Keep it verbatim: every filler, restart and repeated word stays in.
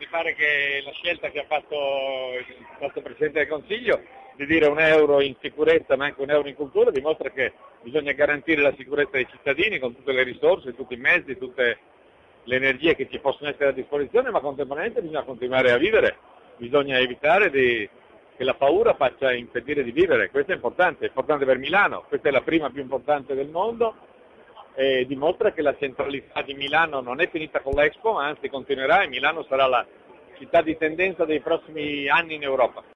mi pare che la scelta che ha fatto il nostro Presidente del Consiglio di dire un euro in sicurezza ma anche un euro in cultura dimostra che bisogna garantire la sicurezza dei cittadini con tutte le risorse, tutti i mezzi, tutte le energie che ci possono essere a disposizione, ma contemporaneamente bisogna continuare a vivere, bisogna evitare di, che la paura faccia impedire di vivere. Questo è importante, è importante per Milano, questa è la prima più importante del mondo e dimostra che la centralità di Milano non è finita con l'Expo, ma anzi continuerà e Milano sarà la città di tendenza dei prossimi anni in Europa.